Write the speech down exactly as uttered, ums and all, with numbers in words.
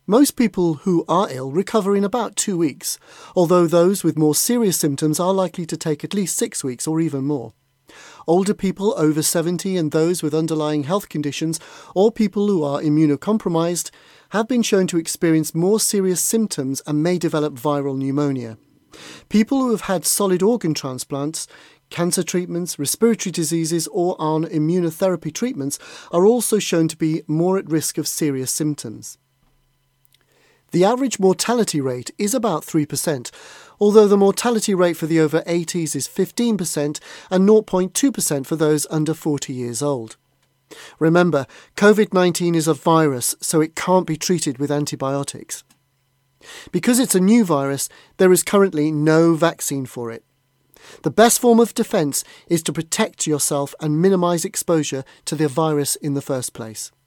Most people who are ill recover in about two weeks, although those with more serious symptoms are likely to take at least six weeks or even more. Older people over seventy and those with underlying health conditions or people who are immunocompromised have been shown to experience more serious symptoms and may develop viral pneumonia. People who have had solid organ transplants, cancer treatments, respiratory diseases or on immunotherapy treatments are also shown to be more at risk of serious symptoms. The average mortality rate is about three percent, although the mortality rate for the over eighties is fifteen percent and zero point two percent for those under forty years old. Remember, COVID nineteen is a virus, so it can't be treated with antibiotics. Because it's a new virus, there is currently no vaccine for it. The best form of defence is to protect yourself and minimise exposure to the virus in the first place.